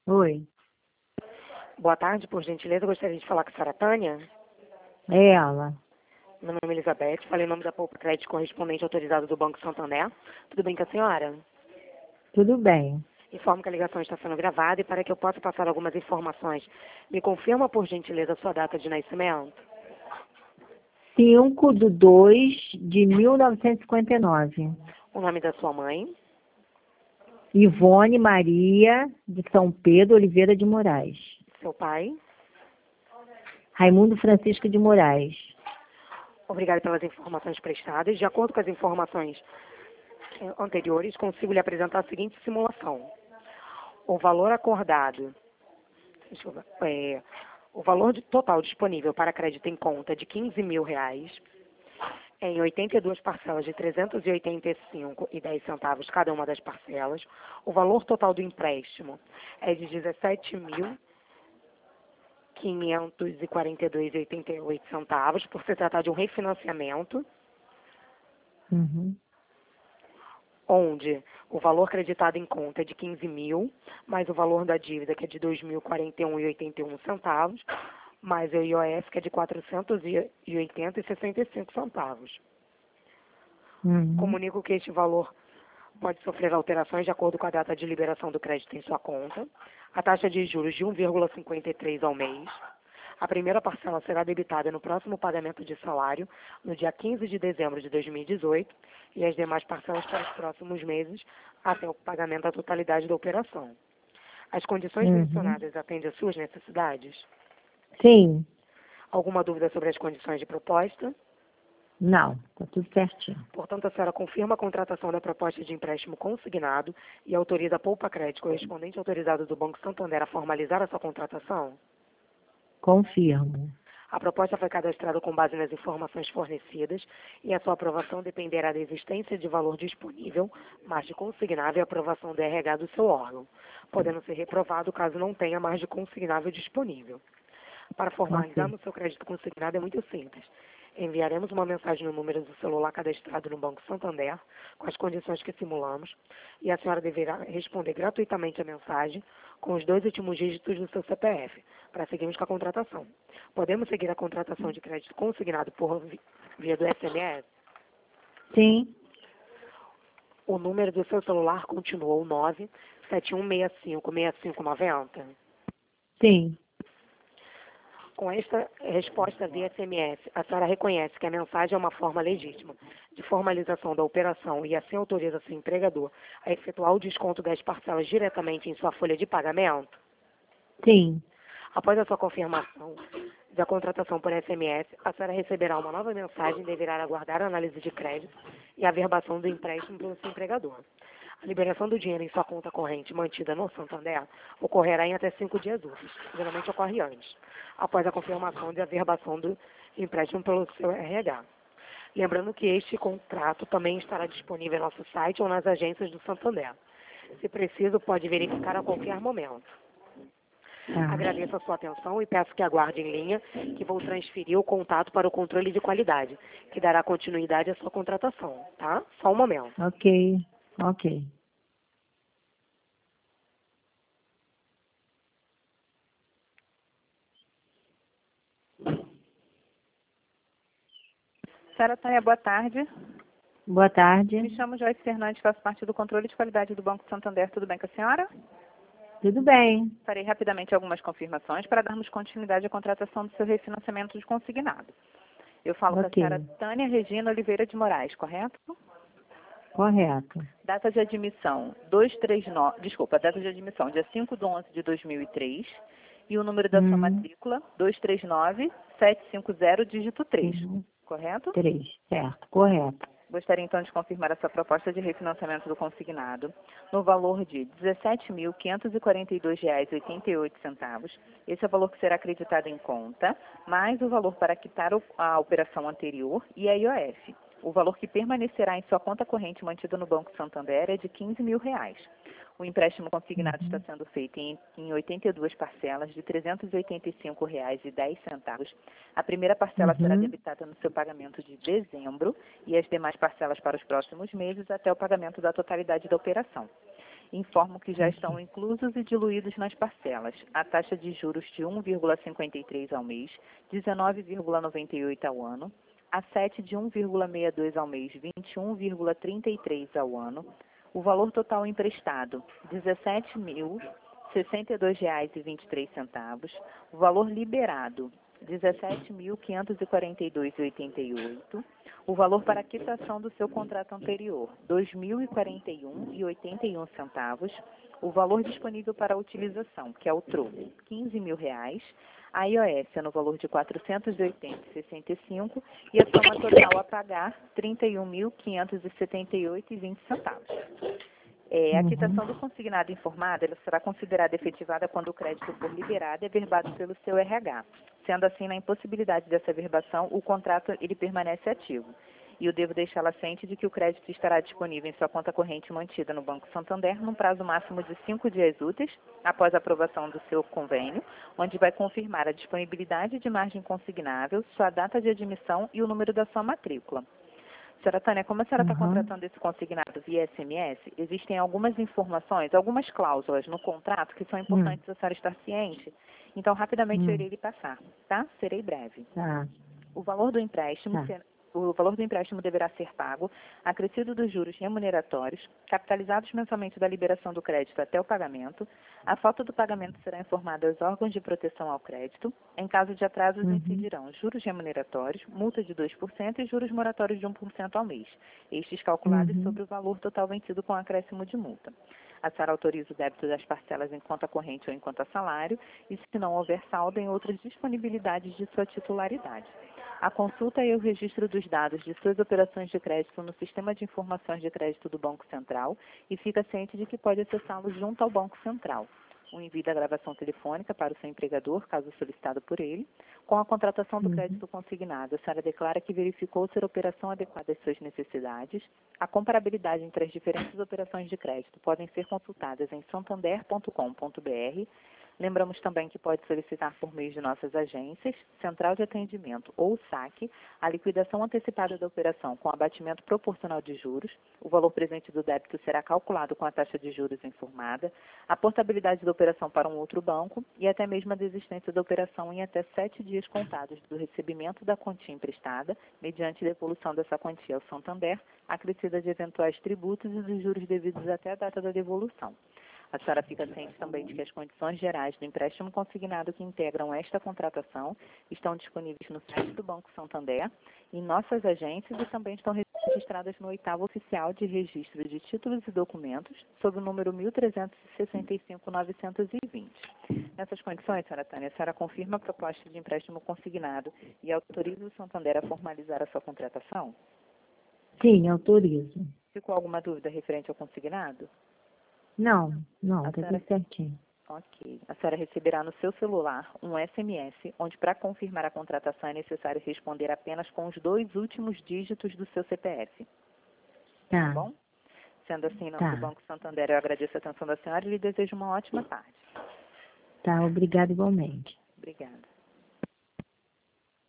Oi, Boa tarde, por gentileza, eu gostaria de falar com a senhora Tânia. é ela. Meu nome é Elizabeth, falei em nome da Poupa Crédito correspondente autorizado do Banco Santander. Tudo bem com a senhora? Tudo bem. Informo que a ligação está sendo gravada e para que eu possa passar algumas informações, me confirma, por gentileza, a sua data de nascimento? 5/2/1959. O nome da sua mãe? Ivone Maria de São Pedro Oliveira de Moraes. Seu pai? Raimundo Francisco de Moraes. Obrigada pelas informações prestadas. De acordo com as informações anteriores, consigo lhe apresentar a seguinte simulação. O valor acordado, o valor total disponível para crédito em conta de R$ 15.000, em 82 parcelas de R$ 385,10 cada uma das parcelas. O valor total do empréstimo é de R$ 17.542,88, por se tratar de um refinanciamento, Uhum. onde o valor creditado em conta é de 15.000, mais o valor da dívida, que é de 2.041,81, mais o IOF, que é de 480,65 centavos. Uhum. Comunico que este valor pode sofrer alterações de acordo com a data de liberação do crédito em sua conta. A taxa de juros de 1,53 ao mês. A primeira parcela será debitada no próximo pagamento de salário, no dia 15 de dezembro de 2018, e as demais parcelas para os próximos meses, até o pagamento da totalidade da operação. As condições mencionadas atendem às suas necessidades? Sim. Alguma dúvida sobre as condições de proposta? Não, tá tudo certinho. Portanto, a senhora confirma a contratação da proposta de empréstimo consignado e autoriza a Poupa Crédito correspondente autorizado do Banco Santander a formalizar a sua contratação? Confirmo. A proposta foi cadastrada com base nas informações fornecidas e a sua aprovação dependerá da existência de valor disponível, margem consignável e aprovação do RH do seu órgão, podendo ser reprovado caso não tenha margem consignável disponível. Para formalizar Ok. no seu crédito consignado é muito simples. Enviaremos uma mensagem no número do celular cadastrado no Banco Santander, com as condições que simulamos, e a senhora deverá responder gratuitamente a mensagem com os 2 últimos dígitos do seu CPF, para seguirmos com a contratação. Podemos seguir a contratação de crédito consignado por via do SMS? Sim. O número do seu celular continua o 971656590. Sim. Com esta resposta via SMS, a senhora reconhece que a mensagem é uma forma legítima de formalização da operação e assim autoriza seu empregador a efetuar o desconto das parcelas diretamente em sua folha de pagamento? Sim. Após a sua confirmação da contratação por SMS, a senhora receberá uma nova mensagem e deverá aguardar a análise de crédito e a averbação do empréstimo pelo seu empregador. A liberação do dinheiro em sua conta corrente mantida no Santander ocorrerá em até 5 dias úteis, geralmente ocorre antes, após a confirmação de averbação do empréstimo pelo seu RH. Lembrando que este contrato também estará disponível em nosso site ou nas agências do Santander. Se preciso, pode verificar a qualquer momento. Tá. Agradeço a sua atenção e peço que aguarde em linha, que vou transferir o contato para o controle de qualidade, que dará continuidade à sua contratação, tá? Só um momento. Ok. Ok. Senhora Tânia, boa tarde. Boa tarde. Me chamo Joyce Fernandes, faço parte do controle de qualidade do Banco Santander. Tudo bem com a senhora? Tudo bem. Farei rapidamente algumas confirmações para darmos continuidade à contratação do seu refinanciamento de consignado. Eu falo com a Ok. senhora Tânia Regina Oliveira de Moraes, correto? Correto. Data de admissão data de admissão dia 5/11/2003 e o número da sua matrícula 239750 dígito 3, correto? 3. Certo. Correto. Gostaria então de confirmar a sua proposta de refinanciamento do consignado no valor de R$ 17.542,88. Esse é o valor que será acreditado em conta, mais o valor para quitar a operação anterior e a IOF. O valor que permanecerá em sua conta corrente mantida no Banco Santander é de R$ 15.000. O empréstimo consignado está sendo feito em 82 parcelas de R$ 385,10. A primeira parcela será debitada no seu pagamento de dezembro e as demais parcelas para os próximos meses até o pagamento da totalidade da operação. Informo que já estão inclusos e diluídos nas parcelas a taxa de juros de 1,53 ao mês, 19,98 ao ano, a 7 de 1,62 ao mês, 21,33 ao ano, o valor total emprestado, R$ 17.062,23, o valor liberado, R$ 17.542,88, o valor para quitação do seu contrato anterior, R$ 2.041,81, o valor disponível para utilização, que é o troco, R$ 15.000, a IOS no valor de R$ 480,65 e a soma total a pagar R$ 31.578,20. A quitação do consignado informado ela será considerada efetivada quando o crédito for liberado e averbado pelo seu RH. Sendo assim, na impossibilidade dessa averbação, o contrato ele permanece ativo. E eu devo deixá-la ciente de que o crédito estará disponível em sua conta corrente mantida no Banco Santander num prazo máximo de 5 dias úteis após a aprovação do seu convênio, onde vai confirmar a disponibilidade de margem consignável, sua data de admissão e o número da sua matrícula. Senhora Tânia, como a senhora está contratando esse consignado via SMS, existem algumas informações, algumas cláusulas no contrato que são importantes a senhora estar ciente. Então, rapidamente eu irei lhe passar, tá? Serei breve. Tá. O valor do empréstimo deverá ser pago, acrescido dos juros remuneratórios, capitalizados mensalmente da liberação do crédito até o pagamento. A falta do pagamento será informada aos órgãos de proteção ao crédito. Em caso de atrasos, incidirão juros remuneratórios, multa de 2% e juros moratórios de 1% ao mês, estes calculados sobre o valor total vencido com acréscimo de multa. A senhora autoriza o débito das parcelas em conta corrente ou em conta salário e, se não houver saldo, em outras disponibilidades de sua titularidade. A consulta e o registro dos dados de suas operações de crédito no Sistema de Informações de Crédito do Banco Central e fica ciente de que pode acessá-lo junto ao Banco Central. O envio da gravação telefônica para o seu empregador, caso solicitado por ele. Com a contratação do crédito consignado, a senhora declara que verificou ser a operação adequada às suas necessidades. A comparabilidade entre as diferentes operações de crédito podem ser consultadas em santander.com.br. Lembramos também que pode solicitar por meio de nossas agências, Central de Atendimento ou SAC, a liquidação antecipada da operação com abatimento proporcional de juros. O valor presente do débito será calculado com a taxa de juros informada, a portabilidade da operação para um outro banco e até mesmo a desistência da operação em até 7 dias contados do recebimento da quantia emprestada, mediante devolução dessa quantia ao Santander, acrescida de eventuais tributos e dos juros devidos até a data da devolução. A senhora fica ciente também de que as condições gerais do empréstimo consignado que integram esta contratação estão disponíveis no site do Banco Santander, em nossas agências e também estão registradas no 8º Oficial de Registro de Títulos e Documentos, sob o número 1365.920. Nessas condições, senhora Tânia, a senhora confirma a proposta de empréstimo consignado e autoriza o Santander a formalizar a sua contratação? Sim, autorizo. Ficou alguma dúvida referente ao consignado? Não, tá tudo certinho. Ok. A senhora receberá no seu celular um SMS, onde para confirmar a contratação é necessário responder apenas com os 2 últimos dígitos do seu CPF. Tá bom? Sendo assim, em nome do Banco Santander, eu agradeço a atenção da senhora e lhe desejo uma ótima tarde. Tá, obrigada igualmente. Obrigada.